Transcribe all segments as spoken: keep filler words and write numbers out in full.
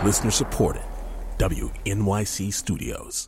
Listener supported. W N Y C Studios.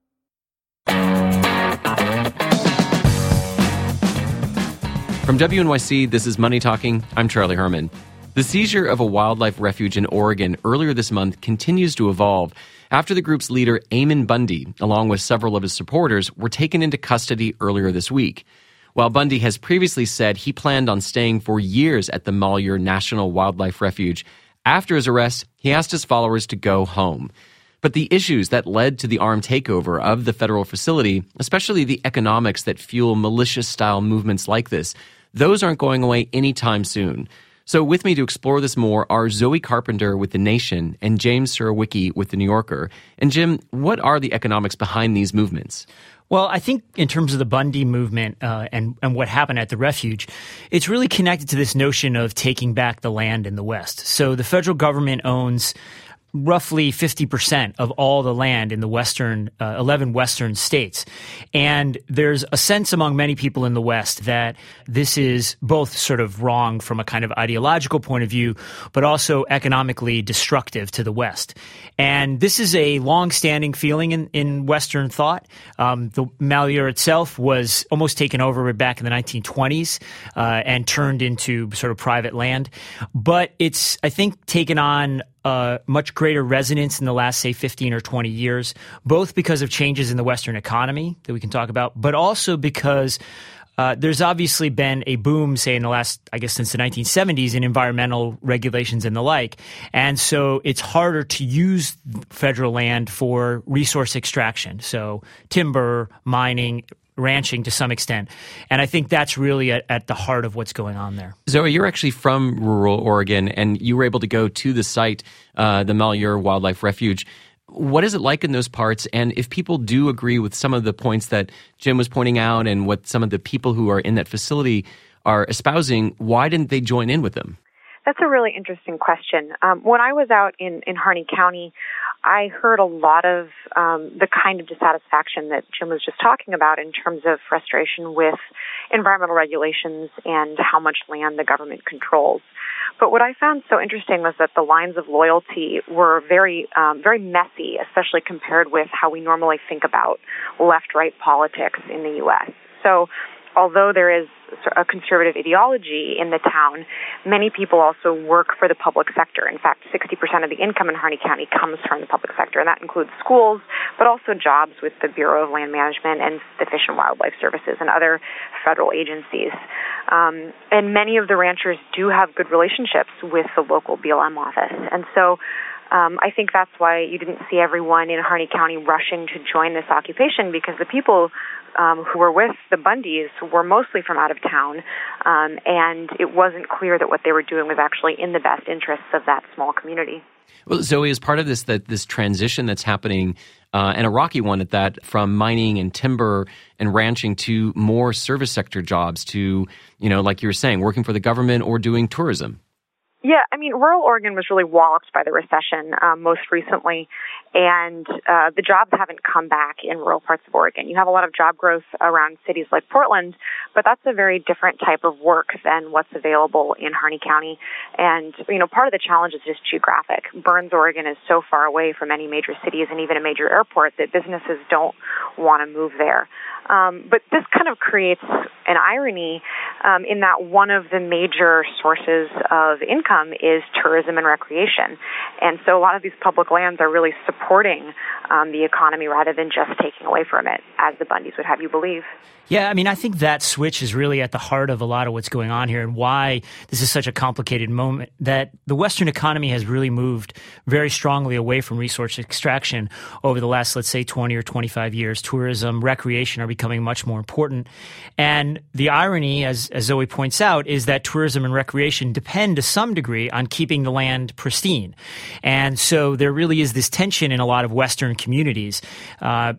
From W N Y C, this is Money Talking. I'm Charlie Herman. The seizure of a wildlife refuge in Oregon earlier this month continues to evolve after the group's leader, Ammon Bundy, along with several of his supporters, were taken into custody earlier this week. While Bundy has previously said he planned on staying for years at the Malheur National Wildlife Refuge, after his arrest, he asked his followers to go home. But the issues that led to the armed takeover of the federal facility, especially the economics that fuel militia-style movements like this, those aren't going away anytime soon. So with me to explore this more are Zoe Carpenter with The Nation and James Surowiecki with The New Yorker. And Jim, what are the economics behind these movements? Well, I think in terms of the Bundy movement uh, and, and what happened at the refuge, it's really connected to this notion of taking back the land in the West. So the federal government owns roughly fifty percent of all the land in the western, uh, eleven western states. And there's a sense among many people in the West that this is both sort of wrong from a kind of ideological point of view, but also economically destructive to the West. And this is a long-standing feeling in, in Western thought. Um, the Malheur itself was almost taken over back in the nineteen twenties uh, and turned into sort of private land. But it's, I think, taken on Uh, much greater resonance in the last, say, fifteen or twenty years, both because of changes in the Western economy that we can talk about, but also because uh, there's obviously been a boom, say, in the last, I guess, since the nineteen seventies in environmental regulations and the like. And so it's harder to use federal land for resource extraction. So timber, mining, ranching to some extent. And I think that's really at, at the heart of what's going on there. Zoe, you're actually from rural Oregon, and you were able to go to the site, uh, the Malheur Wildlife Refuge. What is it like in those parts? And if people do agree with some of the points that Jim was pointing out and what some of the people who are in that facility are espousing, why didn't they join in with them? That's a really interesting question. Um, when I was out in, in Harney County, I heard a lot of um, the kind of dissatisfaction that Jim was just talking about in terms of frustration with environmental regulations and how much land the government controls. But what I found so interesting was that the lines of loyalty were very, um, very messy, especially compared with how we normally think about left-right politics in the U S. So although there is a conservative ideology in the town, many people also work for the public sector. In fact, sixty percent of the income in Harney County comes from the public sector, and that includes schools, but also jobs with the Bureau of Land Management and the Fish and Wildlife Services and other federal agencies. Um, and many of the ranchers do have good relationships with the local B L M office. And so Um, I think that's why you didn't see everyone in Harney County rushing to join this occupation, because the people um, who were with the Bundys were mostly from out of town, um, and it wasn't clear that what they were doing was actually in the best interests of that small community. Well, Zoe, as part of this, that this transition that's happening, uh, and a rocky one at that, from mining and timber and ranching to more service sector jobs to, you know, like you were saying, working for the government or doing tourism. Yeah, I mean, rural Oregon was really walloped by the recession um, most recently, and uh, the jobs haven't come back in rural parts of Oregon. You have a lot of job growth around cities like Portland, but that's a very different type of work than what's available in Harney County. And, you know, part of the challenge is just geographic. Burns, Oregon is so far away from any major cities and even a major airport that businesses don't want to move there. Um, but this kind of creates an irony um, in that one of the major sources of income is tourism and recreation. And so a lot of these public lands are really supporting um, the economy rather than just taking away from it, as the Bundys would have you believe. Yeah, I mean, I think that switch is really at the heart of a lot of what's going on here and why this is such a complicated moment, that the Western economy has really moved very strongly away from resource extraction over the last, let's say, twenty or twenty-five years. Tourism, recreation are becoming much more important. And the irony, as, as Zoe points out, is that tourism and recreation depend to some degree on keeping the land pristine. And so there really is this tension in a lot of Western communities. Uh,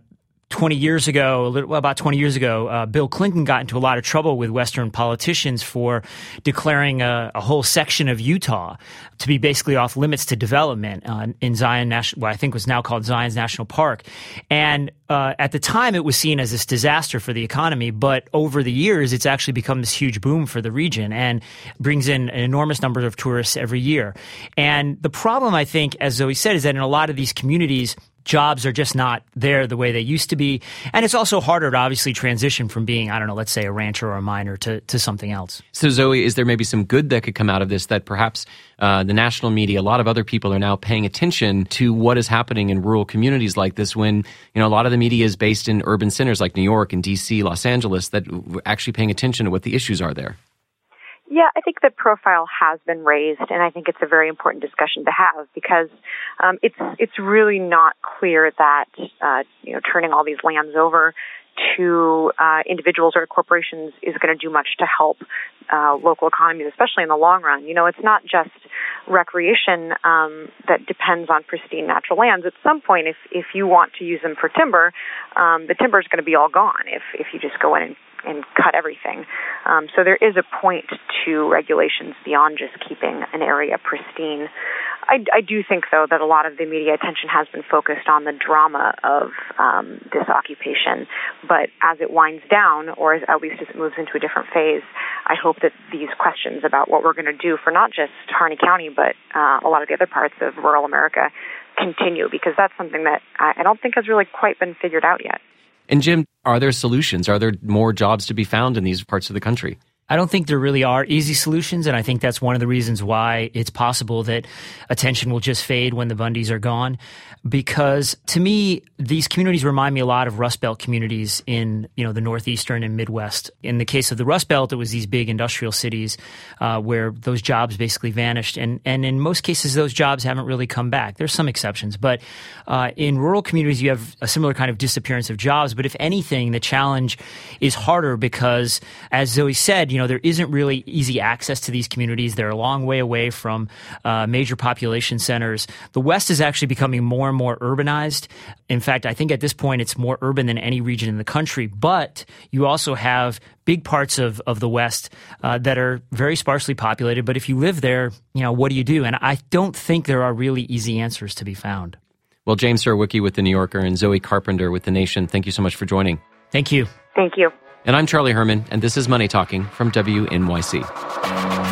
twenty years ago, a little, well, about twenty years ago, uh, Bill Clinton got into a lot of trouble with Western politicians for declaring a, a whole section of Utah to be basically off limits to development uh, in Zion National, what I think was now called Zion's National Park. And uh, at the time, it was seen as this disaster for the economy. But over the years, it's actually become this huge boom for the region and brings in an enormous number of tourists every year. And the problem, I think, as Zoe said, is that in a lot of these communities, jobs are just not there the way they used to be. And it's also harder to obviously transition from being, I don't know, let's say a rancher or a miner to, to something else. So Zoe, is there maybe some good that could come out of this, that perhaps uh, the national media, a lot of other people are now paying attention to what is happening in rural communities like this when, you know, a lot of the media is based in urban centers like New York and D C, Los Angeles, that are actually paying attention to what the issues are there? Yeah, I think the profile has been raised, and I think it's a very important discussion to have because um, it's it's really not clear that uh, you know turning all these lands over to uh, individuals or corporations is going to do much to help uh, local economies, especially in the long run. You know, it's not just recreation um, that depends on pristine natural lands. At some point, if if you want to use them for timber, um, the timber is going to be all gone if if you just go in and and cut everything. Um, so there is a point to regulations beyond just keeping an area pristine. I, I do think, though, that a lot of the media attention has been focused on the drama of um, this occupation. But as it winds down, or as, at least as it moves into a different phase, I hope that these questions about what we're going to do for not just Harney County, but uh, a lot of the other parts of rural America continue, because that's something that I, I don't think has really quite been figured out yet. And Jim, are there solutions? Are there more jobs to be found in these parts of the country? I don't think there really are easy solutions, and I think that's one of the reasons why it's possible that attention will just fade when the Bundys are gone. Because to me, these communities remind me a lot of Rust Belt communities in, you know, the Northeastern and Midwest. In the case of the Rust Belt, it was these big industrial cities uh, where those jobs basically vanished. And, and in most cases, those jobs haven't really come back. There's some exceptions. But uh, in rural communities, you have a similar kind of disappearance of jobs. But if anything, the challenge is harder because, as Zoe said, you know, there isn't really easy access to these communities. They're a long way away from uh, major population centers. The West is actually becoming more and more urbanized. In fact, I think at this point it's more urban than any region in the country. But you also have big parts of, of the West uh, that are very sparsely populated. But if you live there, you know, what do you do? And I don't think there are really easy answers to be found. Well, James Surowiecki with The New Yorker and Zoe Carpenter with The Nation, thank you so much for joining. Thank you. Thank you. And I'm Charlie Herman, and this is Money Talking from W N Y C.